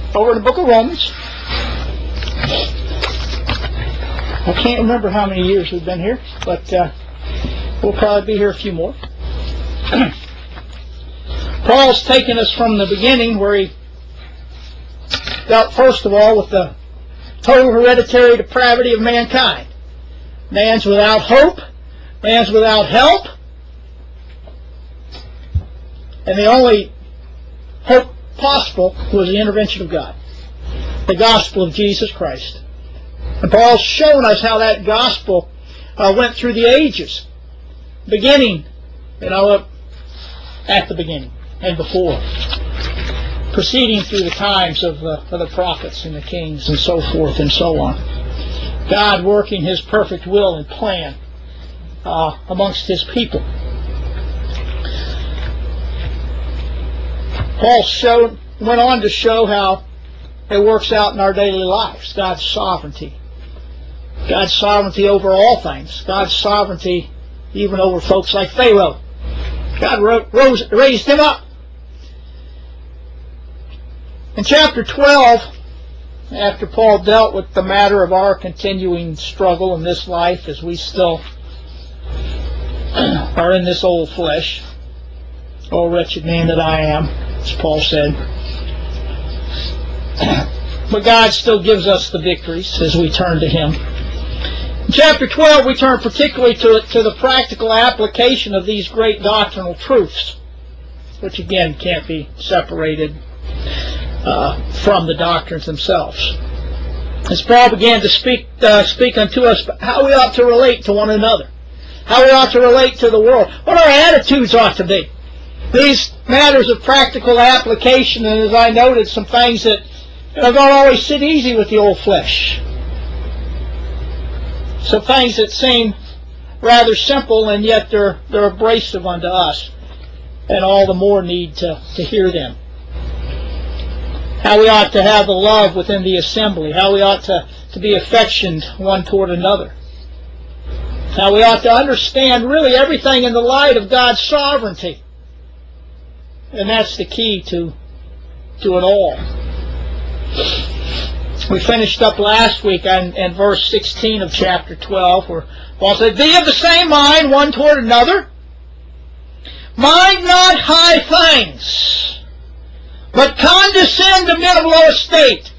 over in the book of Romans. I can't remember how many years we've been here, but we'll probably be here a few more. Paul's taken us from the beginning, where he dealt first of all with the total hereditary depravity of mankind. Man's without hope, man's without help, and the only hope possible was the intervention of God, the gospel of Jesus Christ. And Paul's shown us how that gospel went through the ages, beginning, at the beginning and before, proceeding through the times of the prophets and the kings and so forth and so on. God working His perfect will and plan amongst His people. Paul went on to show how it works out in our daily lives, God's sovereignty. God's sovereignty over all things. God's sovereignty even over folks like Pharaoh. God raised him up. In chapter 12, after Paul dealt with the matter of our continuing struggle in this life as we still are in this old flesh, "O wretched man that I am," as Paul said. But God still gives us the victories as we turn to Him. In chapter 12, we turn particularly to the practical application of these great doctrinal truths, which again can't be separated from the doctrines themselves. As Paul began to speak unto us how we ought to relate to one another, how we ought to relate to the world, what our attitudes ought to be. These matters of practical application, and as I noted, some things that don't always sit easy with the old flesh. Some things that seem rather simple, and yet they're abrasive unto us, and all the more need to hear them. How we ought to have the love within the assembly, how we ought to be affectioned one toward another, how we ought to understand really everything in the light of God's sovereignty. And that's the key to it all. We finished up last week in verse 16 of chapter 12, where Paul said, "Be of the same mind one toward another. Mind not high things, but condescend to men of low estate."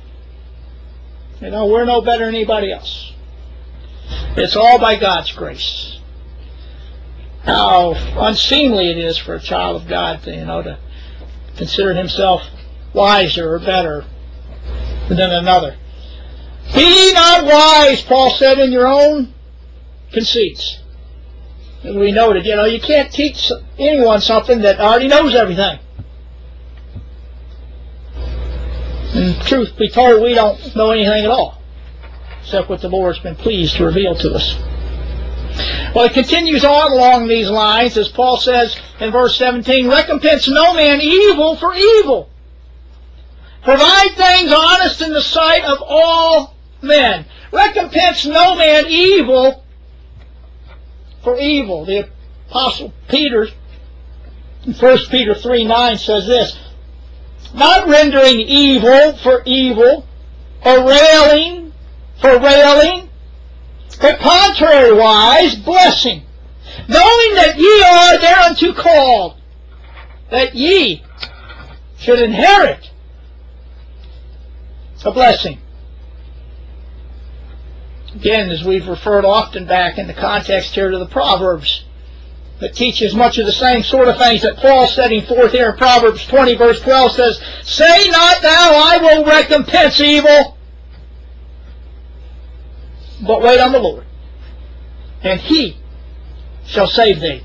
We're no better than anybody else. It's all by God's grace. How unseemly it is for a child of God to consider himself wiser or better than another. "Be not wise," Paul said, "in your own conceits." As we noted, you can't teach anyone something that already knows everything. And truth be told, we don't know anything at all, except what the Lord's been pleased to reveal to us. Well, it continues on along these lines, as Paul says in verse 17, "Recompense no man evil for evil. Provide things honest in the sight of all men." Recompense no man evil for evil. The Apostle Peter, in 1 Peter 3:9, says this, "Not rendering evil for evil, or railing for railing, but contrariwise blessing, knowing that ye are thereunto called, that ye should inherit a blessing." Again, as we've referred often back in the context here to the Proverbs, that teaches much of the same sort of things that Paul setting forth here in Proverbs 20 verse 12 says, "Say not thou, I will recompense evil, but wait on the Lord, and He shall save thee."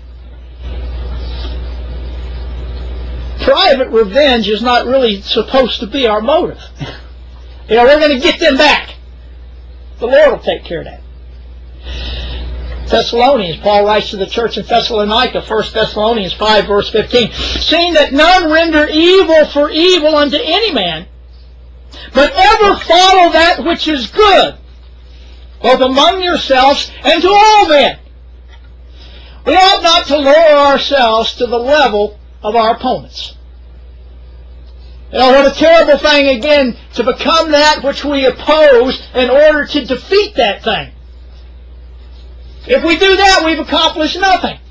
Private revenge is not really supposed to be our motive. We're going to get them back. The Lord will take care of that. Thessalonians, Paul writes to the church in Thessalonica, 1 Thessalonians 5 verse 15, "Seeing that none render evil for evil unto any man, but ever follow that which is good, both among yourselves and to all men." We ought not to lower ourselves to the level of our opponents. What a terrible thing, again, to become that which we oppose in order to defeat that thing. If we do that, we've accomplished nothing.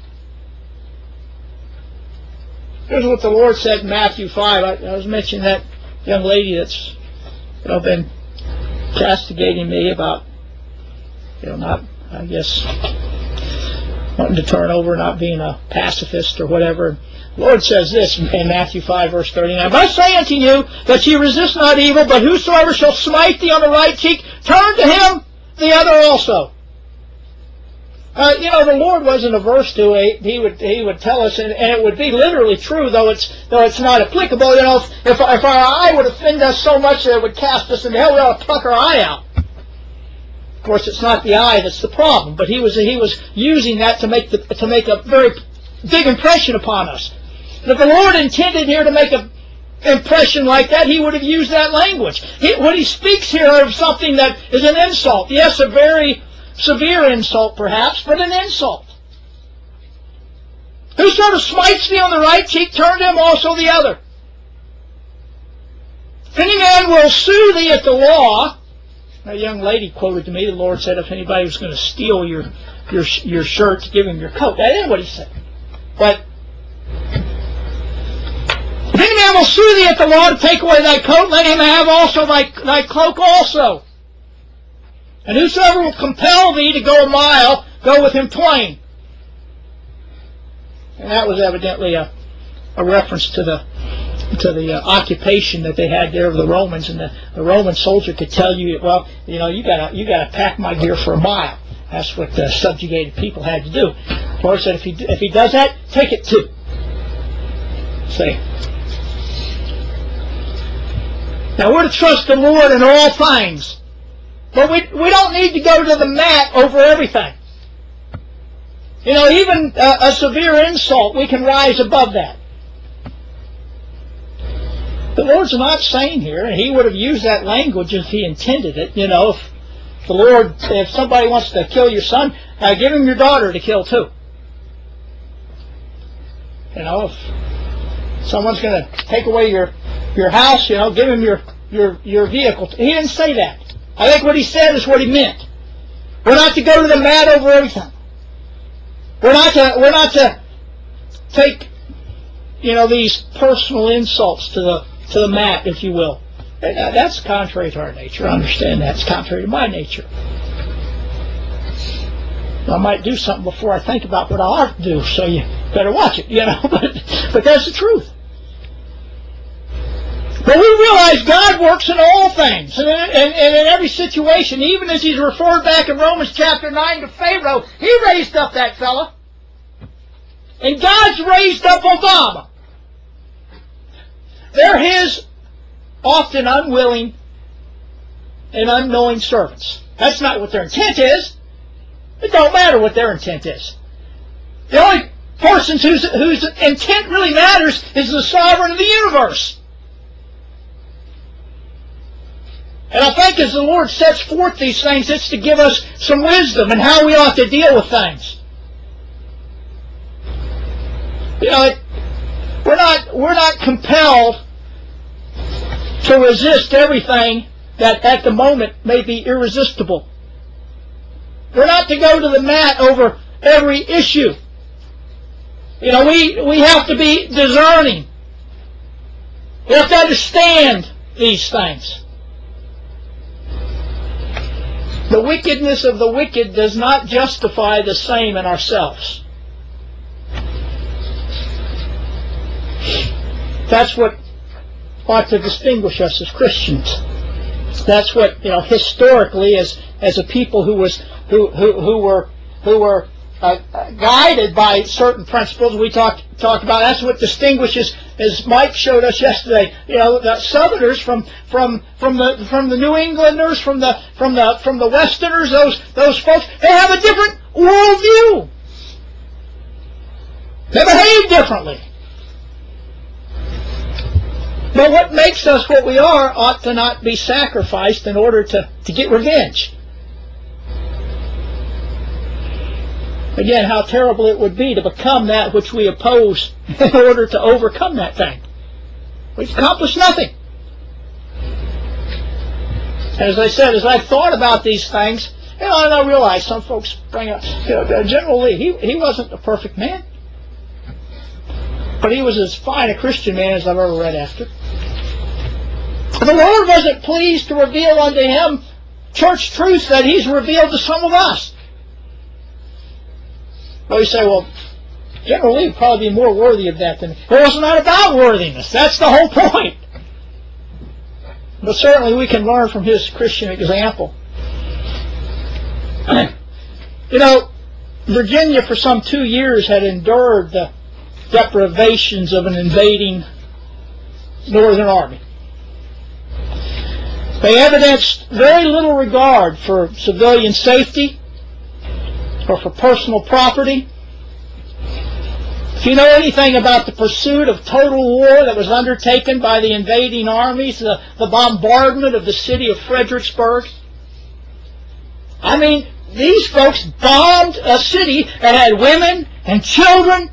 Here's what the Lord said in Matthew 5. I was mentioning that young lady that's been castigating me about not, I guess, wanting to turn over, not being a pacifist or whatever. The Lord says this in Matthew 5, verse 39. But I say unto you that ye resist not evil, but whosoever shall smite thee on the right cheek, turn to him the other also. The Lord wasn't averse to it. He would tell us, and it would be literally true, though it's not applicable. If our eye would offend us so much that it would cast us into hell, we ought to pluck our eye out. Of course, it's not the eye that's the problem, but he was using that to make a very big impression upon us. If the Lord intended here to make an impression like that, he would have used that language. When he speaks here of something that is an insult, yes, a very severe insult perhaps, but an insult. Whosoever smites thee on the right cheek, turn to him also the other. If any man will sue thee at the law, a young lady quoted to me, the Lord said if anybody was going to steal your shirt, give him your coat. That ain't what he said. But if any man will sue thee at the law to take away thy coat, let him have also thy cloak also. And whosoever will compel thee to go a mile, go with him twain. And that was evidently a reference to the occupation that they had there of the Romans, and the Roman soldier could tell you, well, you gotta pack my gear for a mile. That's what the subjugated people had to do. The Lord said, if he does that, take it too. See. Now we're to trust the Lord in all things. But we don't need to go to the mat over everything. Even a severe insult, we can rise above that. The Lord's not saying here, and he would have used that language if he intended it. If somebody wants to kill your son, give him your daughter to kill too. If someone's going to take away your house, give him your vehicle. He didn't say that. I think what he said is what he meant. We're not to go to the mat over everything. We're not to take these personal insults to the mat, if you will. That's contrary to our nature. I understand that. It's contrary to my nature. I might do something before I think about what I ought to do, so you better watch it, but that's the truth. But we realize God works in all things, and in every situation, even as he's referred back in Romans chapter 9 to Pharaoh, he raised up that fella. And God's raised up Obama. They're his often unwilling and unknowing servants. That's not what their intent is. It don't matter what their intent is. The only person whose intent really matters is the sovereign of the universe. And I think as the Lord sets forth these things, it's to give us some wisdom in how we ought to deal with things. We're not compelled to resist everything that at the moment may be irresistible. We're not to go to the mat over every issue. We have to be discerning. We have to understand these things. The wickedness of the wicked does not justify the same in ourselves. That's what ought to distinguish us as Christians. That's what historically, as a people who were guided by certain principles we talked about. That's what distinguishes, as Mike showed us yesterday. The Southerners from the New Englanders, from the Westerners. Those folks, they have a different worldview. They behave differently. But what makes us what we are ought to not be sacrificed in order to get revenge. Again, how terrible it would be to become that which we oppose in order to overcome that thing. We've accomplished nothing. As I said, as I've thought about these things, and I realize some folks bring up, General Lee, he wasn't a perfect man. But he was as fine a Christian man as I've ever read after. The Lord wasn't pleased to reveal unto him church truths that he's revealed to some of us. Well, you say, well, General Lee would probably be more worthy of that than me. Well, it's not about worthiness. That's the whole point. But certainly we can learn from his Christian example. You know, Virginia for some 2 years had endured the deprivations of an invading Northern Army. They evidenced very little regard for civilian safety or for personal property. If you know anything about the pursuit of total war that was undertaken by the invading armies, the bombardment of the city of Fredericksburg, I mean, these folks bombed a city that had women and children.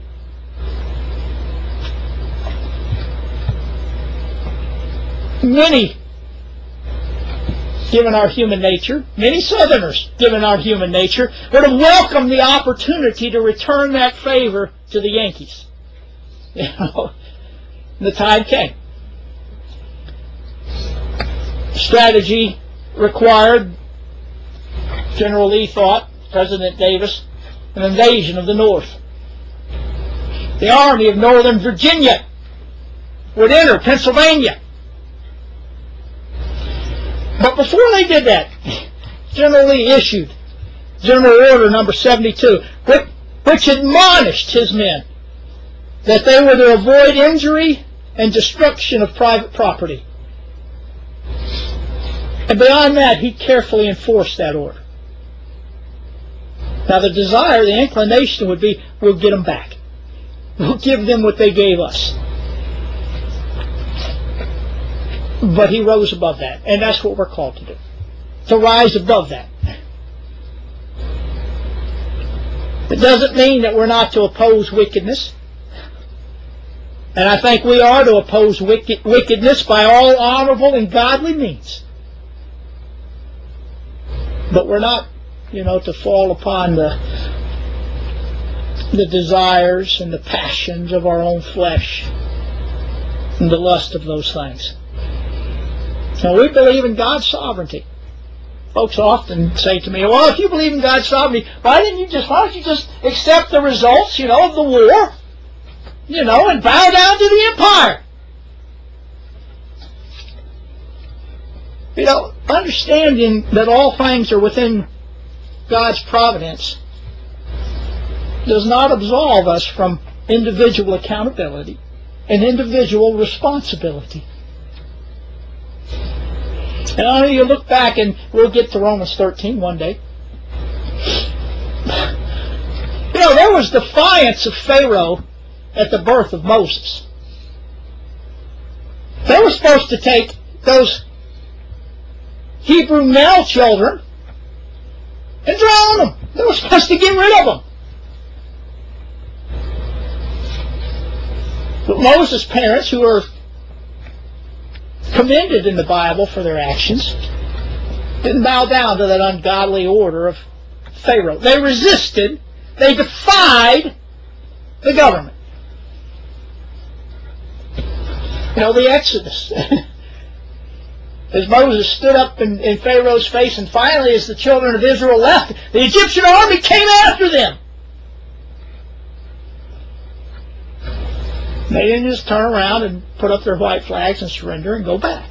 Many, given our human nature, many Southerners, given our human nature, would have welcomed the opportunity to return that favor to the Yankees. You know, the time came. Strategy required, General Lee thought, President Davis, an invasion of the North. The Army of Northern Virginia would enter Pennsylvania. But before they did that, General Lee issued General Order number 72, which admonished his men that they were to avoid injury and destruction of private property. And beyond that, he carefully enforced that order. Now the desire, the inclination would be, we'll get them back. We'll give them what they gave us. But he rose above that, and that's what we're called to do, to rise above that. It doesn't mean that we're not to oppose wickedness, and I think we are to oppose wickedness by all honorable and godly means. But we're not, to fall upon the desires and the passions of our own flesh and the lust of those things. Now, we believe in God's sovereignty. Folks often say to me, well, if you believe in God's sovereignty, why don't you just accept the results, of the war, and bow down to the empire? Understanding that all things are within God's providence does not absolve us from individual accountability and individual responsibility. And you look back, and we'll get to Romans 13 one day. There was defiance of Pharaoh at the birth of Moses. They were supposed to take those Hebrew male children and drown them. They were supposed to get rid of them. But Moses' parents, who were commended in the Bible for their actions, didn't bow down to that ungodly order of Pharaoh. They resisted. They defied the government. The Exodus. As Moses stood up in Pharaoh's face, and finally as the children of Israel left, the Egyptian army came after them. They didn't just turn around and put up their white flags and surrender and go back.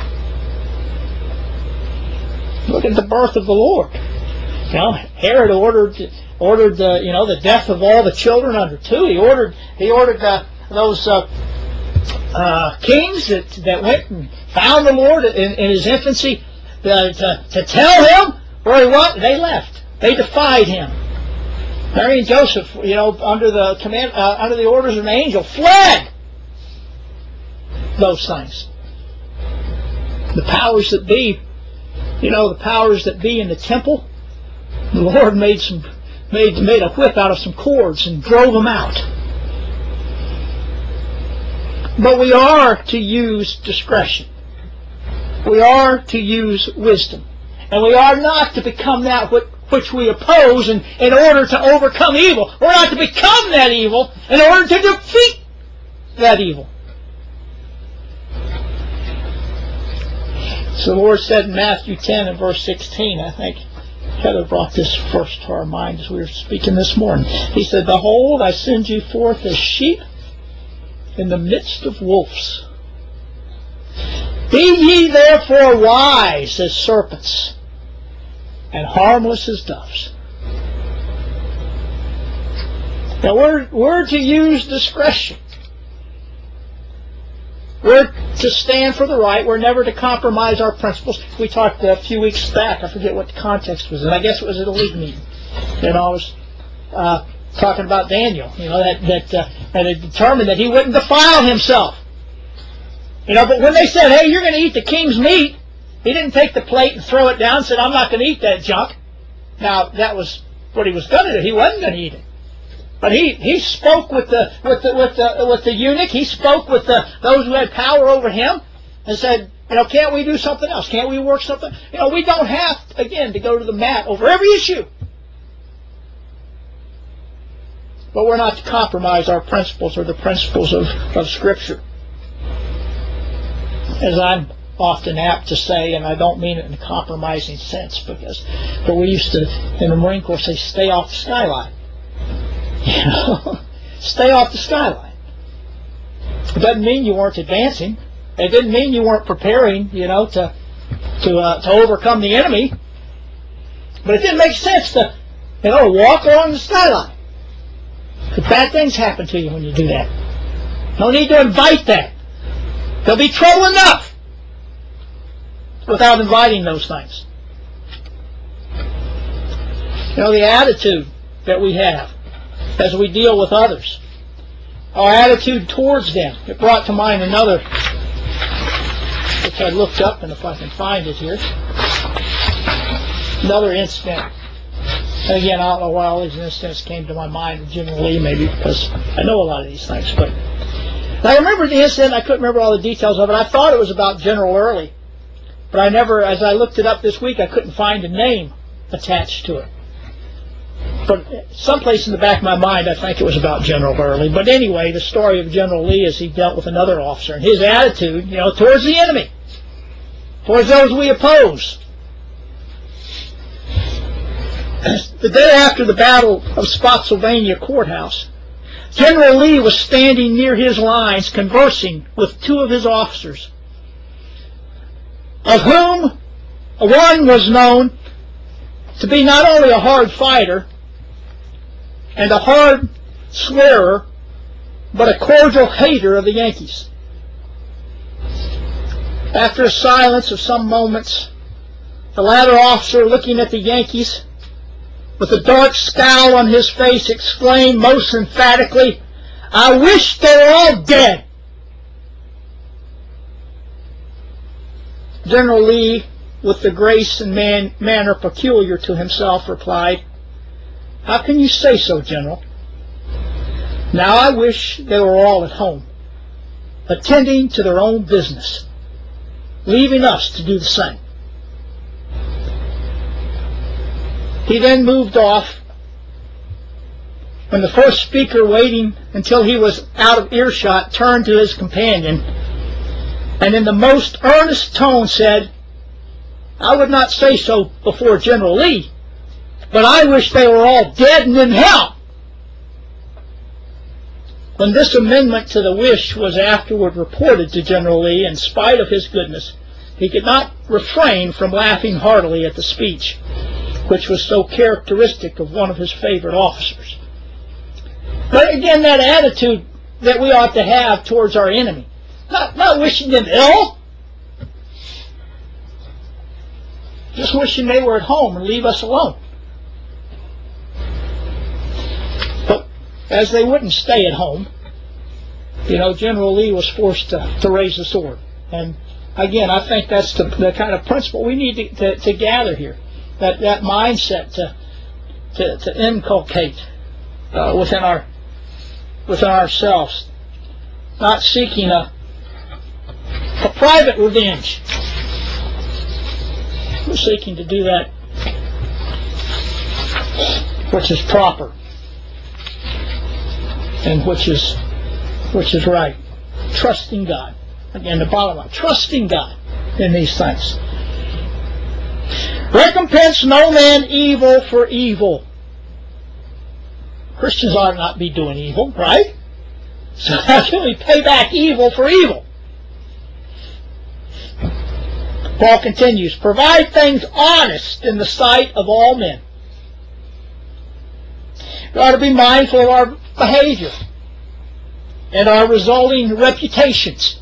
Look at the birth of the Lord. Herod ordered the death of all the children under 2. He ordered those kings that went and found the Lord in his infancy to tell him where he was. They left. They defied him. Mary and Joseph, under the orders of an angel, fled those things. The powers that be, the powers that be in the temple, the Lord made a whip out of some cords and drove them out. But we are to use discretion. We are to use wisdom. And we are not to become that which we oppose in order to overcome evil. We're not to become that evil in order to defeat that evil. So the Lord said in Matthew 10 and verse 16, I think Heather brought this verse to our mind as we were speaking this morning. He said, "Behold, I send you forth as sheep in the midst of wolves. Be ye therefore wise as serpents and harmless as doves." Now we're to use discretion. We're to stand for the right. We're never to compromise our principles. We talked a few weeks back, I forget what the context was, and I guess it was at a league meeting. I was talking about Daniel, that had determined that he wouldn't defile himself. But when they said, "Hey, you're going to eat the king's meat," he didn't take the plate and throw it down and said, "I'm not going to eat that junk." Now, that was what he was going to do. He wasn't going to eat it. But he spoke with the eunuch. He spoke with those who had power over him and said, "Can't we do something else? Can't we work something?" We don't have, again, to go to the mat over every issue. But we're not to compromise our principles or the principles of Scripture. As I'm often apt to say, and I don't mean it in a compromising sense, but we used to, in the Marine Corps, say, "Stay off the skyline." Stay off the skyline. It doesn't mean you weren't advancing. It didn't mean you weren't preparing, to overcome the enemy. But it didn't make sense to, walk along the skyline. Because bad things happen to you when you do that. No need to invite that. There'll be trouble enough without inviting those things. The attitude that we have as we deal with others, our attitude towards them. It brought to mind another, which I looked up, and if I can find it here, another incident. And again, I don't know why all these incidents came to my mind with General Lee, maybe because I know a lot of these things. But I remember the incident. I couldn't remember all the details of it. I thought it was about General Early, but I never, as I looked it up this week, I couldn't find a name attached to it. But someplace in the back of my mind, I think it was about General Early. But anyway, the story of General Lee is he dealt with another officer, and his attitude, towards the enemy, towards those we oppose. The day after the Battle of Spotsylvania Courthouse, General Lee was standing near his lines conversing with two of his officers, of whom one was known to be not only a hard fighter and a hard swearer, but a cordial hater of the Yankees. After a silence of some moments, the latter officer, looking at the Yankees with a dark scowl on his face, exclaimed most emphatically, "I wish they were all dead." General Lee, with the grace and manner peculiar to himself, replied, "How can you say so, General? Now I wish they were all at home, attending to their own business, leaving us to do the same." He then moved off, when the first speaker, waiting until he was out of earshot, turned to his companion and in the most earnest tone said, "I would not say so before General Lee, but I wish they were all dead and in hell." When this amendment to the wish was afterward reported to General Lee, in spite of his goodness, he could not refrain from laughing heartily at the speech, which was so characteristic of one of his favorite officers. But again, that attitude that we ought to have towards our enemy, not wishing them ill, just wishing they were at home and leave us alone. But as they wouldn't stay at home, General Lee was forced to raise the sword. And again, I think that's the kind of principle we need to gather here, that mindset to inculcate within ourselves, not seeking a private revenge. We're seeking to do that which is proper and which is right. Trusting God. Again, the bottom line, trusting God in these things. Recompense no man evil for evil. Christians ought not be doing evil, right? So how can we pay back evil for evil? Paul continues, provide things honest in the sight of all men. We ought to be mindful of our behavior and our resulting reputations.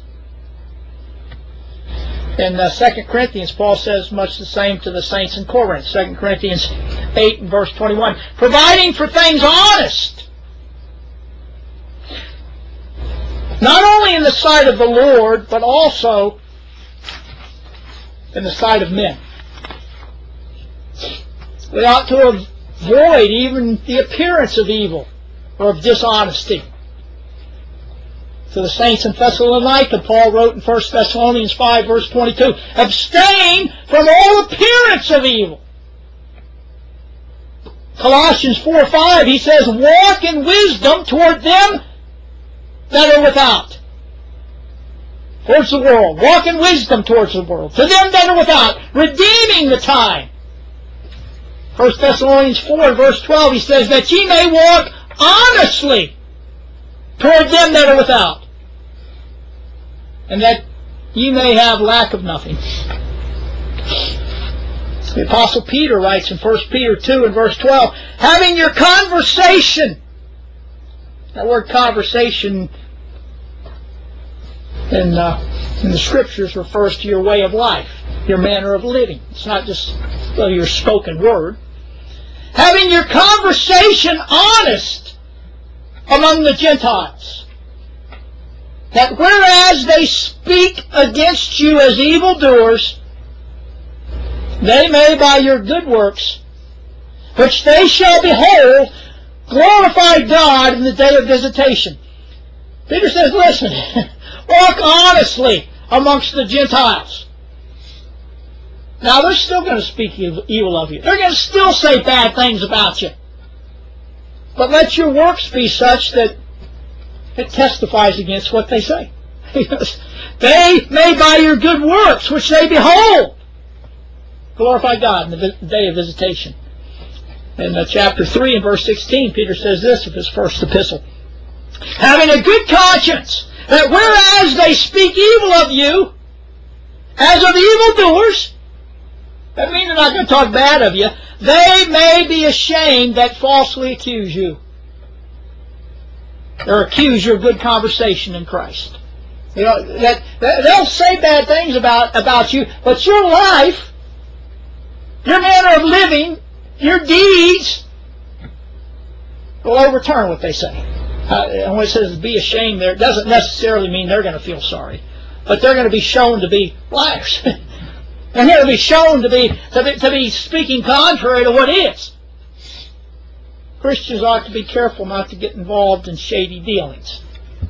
In 2 Corinthians, Paul says much the same to the saints in Corinth. 2 Corinthians 8 and verse 21. Providing for things honest. Not only in the sight of the Lord, but also in the sight of men. We ought to avoid even the appearance of evil or of dishonesty. To the saints in Thessalonica, Paul wrote in 1 Thessalonians 5, verse 22, abstain from all appearance of evil. Colossians 4:5, he says, walk in wisdom toward them that are without. Towards the world. Walk in wisdom towards the world. To them that are without, redeeming the time. 1 Thessalonians 4, verse 12, he says, that ye may walk honestly toward them that are without, and that ye may have lack of nothing. The Apostle Peter writes in 1 Peter 2 and verse 12, having your conversation. That word conversation in the Scriptures refers to your way of life, your manner of living. It's not just your spoken word. Having your conversation honest among the Gentiles, that whereas they speak against you as evildoers, they may by your good works, which they shall behold, glorify God in the day of visitation. Peter says, listen, walk honestly amongst the Gentiles. Now, they're still going to speak evil of you. They're going to still say bad things about you. But let your works be such that it testifies against what they say. They may by your good works, which they behold, glorify God in the day of visitation. In chapter 3 and verse 16, Peter says this of his first epistle. Having a good conscience, that whereas they speak evil of you, as of evildoers, that means they're not going to talk bad of you, they may be ashamed that falsely accuse you. Or accuse your good conversation in Christ. You know, that they'll say bad things about you, but your life, your manner of living, your deeds will overturn what they say. And when it says be ashamed there, it doesn't necessarily mean they're going to feel sorry. But they're going to be shown to be liars. They're going to be shown to be speaking contrary to what is. Christians ought to be careful not to get involved in shady dealings.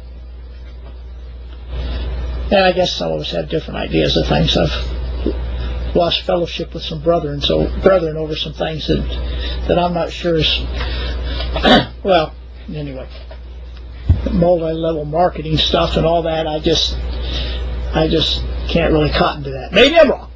And I guess some of us have different ideas of things. I've lost fellowship with some brethren over some things that I'm not sure is well, anyway. Multi-level marketing stuff and all that, I just can't really cotton to that. Maybe I'm wrong.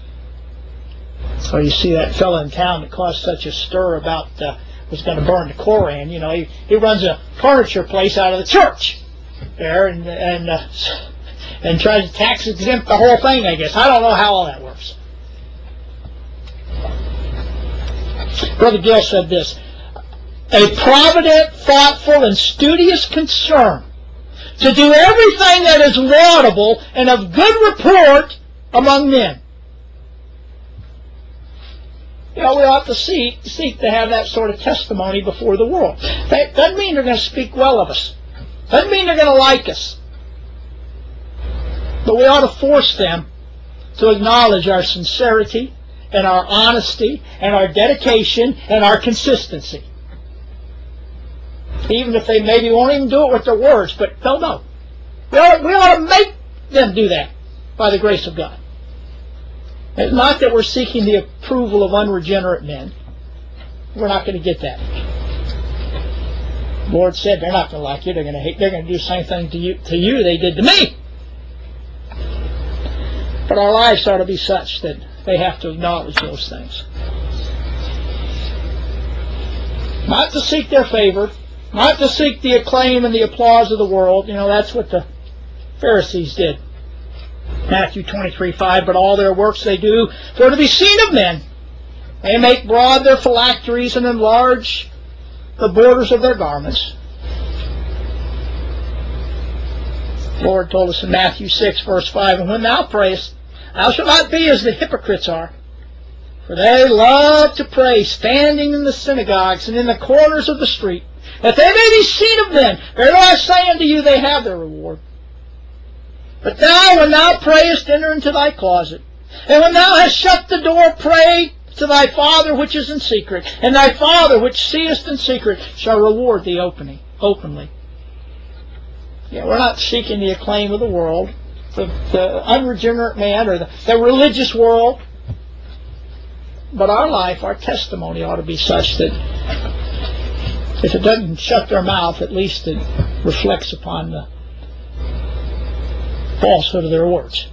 So you see that fellow in town that caused such a stir about was going to burn the Koran. You know, he runs a furniture place out of the church there, and tries to tax exempt the whole thing. I guess I don't know how all that works. Brother Gill said this: a provident, thoughtful, and studious concern to do everything that is laudable and of good report among men. You know, we ought to seek to have that sort of testimony before the world. That doesn't mean they're going to speak well of us. Doesn't mean they're going to like us. But we ought to force them to acknowledge our sincerity and our honesty and our dedication and our consistency. Even if they maybe won't even do it with their words, but they'll know. We ought to make them do that by the grace of God. It's not that we're seeking the approval of unregenerate men. We're not going to get that. The Lord said they're not going to like you. They're going to hate. They're going to do the same thing to you they did to me. But our lives ought to be such that they have to acknowledge those things. Not to seek their favor, not to seek the acclaim and the applause of the world. You know, that's what the Pharisees did. Matthew 23:5, but all their works they do for to be seen of men. They make broad their phylacteries and enlarge the borders of their garments. The Lord told us in Matthew 6, verse 5, and when thou prayest, thou shalt not be as the hypocrites are, for they love to pray standing in the synagogues and in the corners of the street, that they may be seen of men. Verily I say unto you, they have their reward. But thou, when thou prayest, enter into thy closet, and when thou hast shut the door, pray to thy Father which is in secret, and thy Father which seest in secret shall reward thee openly. Yeah, we're not seeking the acclaim of the world, the unregenerate man, or the religious world. But our life, our testimony ought to be such that if it doesn't shut their mouth, at least it reflects upon the falsehood of their words.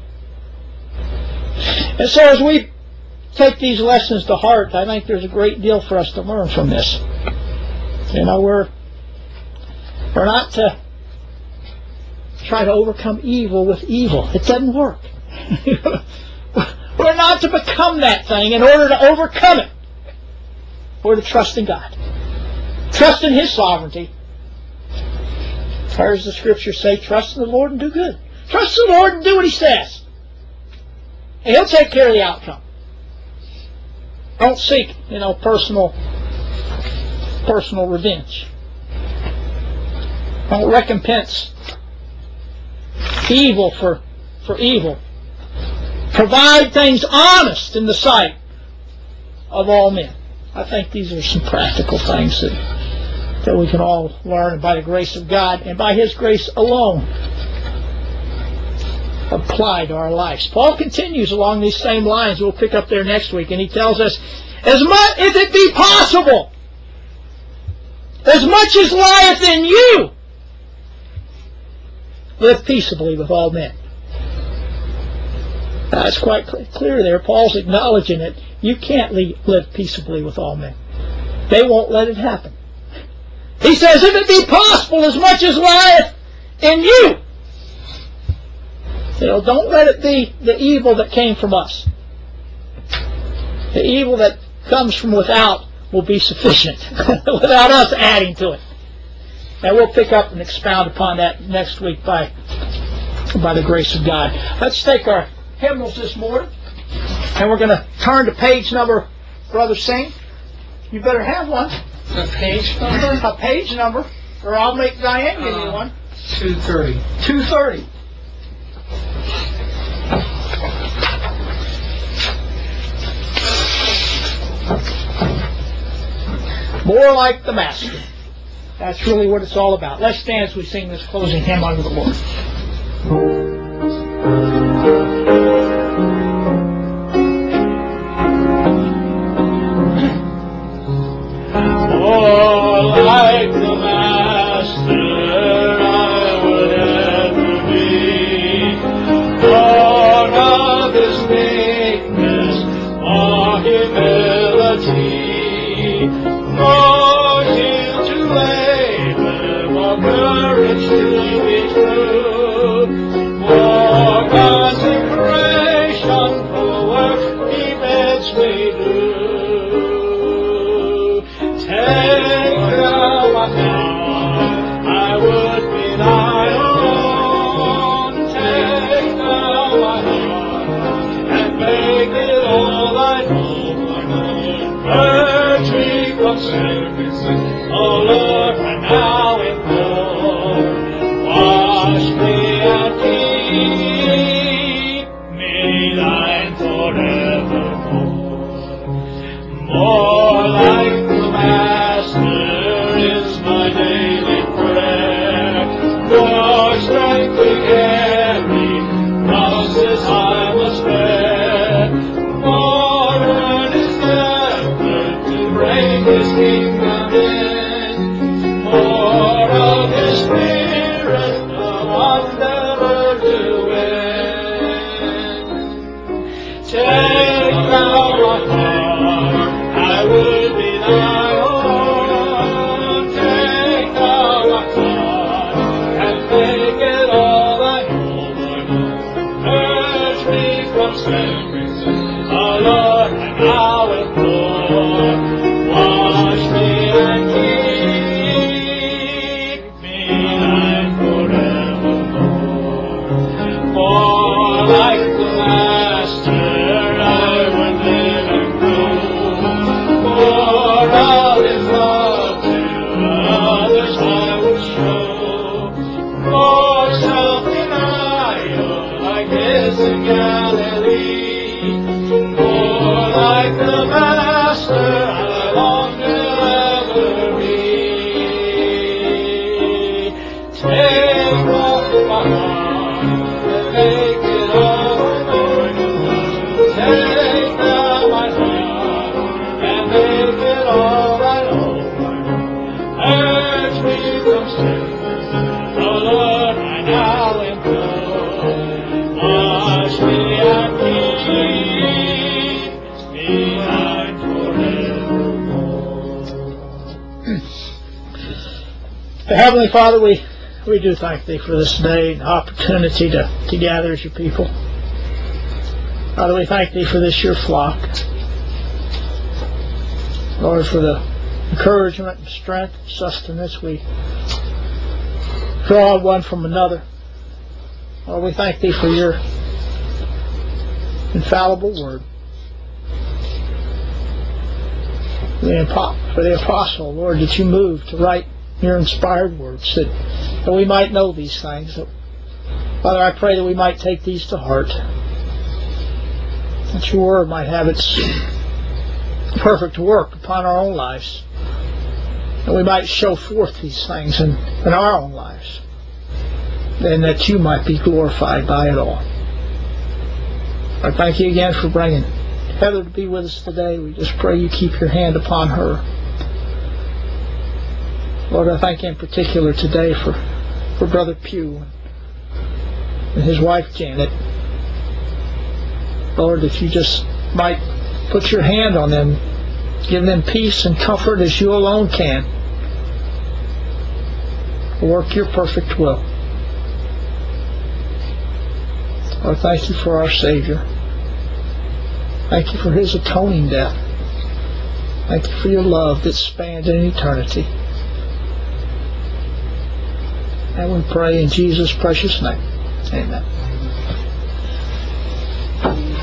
And so as we take these lessons to heart, I think there's a great deal for us to learn from this. You know, we're not to try to overcome evil with evil. It doesn't work. We're not to become that thing in order to overcome it. We're to trust in God. Trust in His sovereignty. Where does the Scripture say, trust in the Lord and do good? Trust in the Lord and do what He says. And He'll take care of the outcome. Don't seek, personal revenge. Don't recompense evil for evil. Provide things honest in the sight of all men. I think these are some practical things that we can all learn by the grace of God and by His grace alone apply to our lives. Paul continues along these same lines. We'll pick up there next week, and he tells us, as much if it be possible, as much as lieth in you, live peaceably with all men. Now, it's quite clear there. Paul's acknowledging it. You can't live peaceably with all men. They won't let it happen. He says, if it be possible, as much as lieth in you. Don't let it be the evil that came from us. The evil that comes from without will be sufficient without us adding to it. And we'll pick up and expound upon that next week by the grace of God. Let's take our hymnals this morning, and we're going to turn to page number, Brother Singh. You better have one. A page number? A page number, or I'll make Diane give me one. 230. 230. More like the Master. That's really what it's all about. Let's stand as we sing this closing hymn unto the Lord. More like the Master I would ever be, born of His meekness, more humility, more zeal to labor, more courage to be true, more consecration for the work He bids me do. Take thou my heart, I would be thy own. Take thou my heart, and make it all thine own. Purge me from sin, O Lord, and now in full. Wash me and keep me thine forevermore. More like the Master is my daily prayer. More strength comes memories. Oh Lord, I now implore, wash me and keep me thine forevermore. For like the Master, I would live and grow. For of His love to others I would show. For self-denial like this in Galilee. For like the Master, I long to ever be. Take off my heart and make it all thine. Take now my heart and make it all thine own. Urge me from sinners, O Lord, I now implore. Wash me and keep me thine forevermore. Heavenly Father, we do thank Thee for this day and opportunity to gather as Your people. Father, we thank Thee for this Your flock. Lord, for the encouragement and strength and sustenance we draw one from another. Lord, we thank Thee for Your infallible word. For the apostle, Lord, that You moved to write Your inspired words, that we might know these things. Father, I pray that we might take these to heart, that Your word might have its perfect work upon our own lives, that we might show forth these things in our own lives, and that You might be glorified by it all. I thank You again for bringing Heather to be with us today. We just pray You keep Your hand upon her. Lord, I thank You in particular today for Brother Pugh and his wife Janet. Lord, if You just might put Your hand on them, give them peace and comfort as You alone can. Work Your perfect will. Lord, thank You for our Savior. Thank You for His atoning death. Thank You for Your love that spanned in eternity. And we pray in Jesus' precious name. Amen.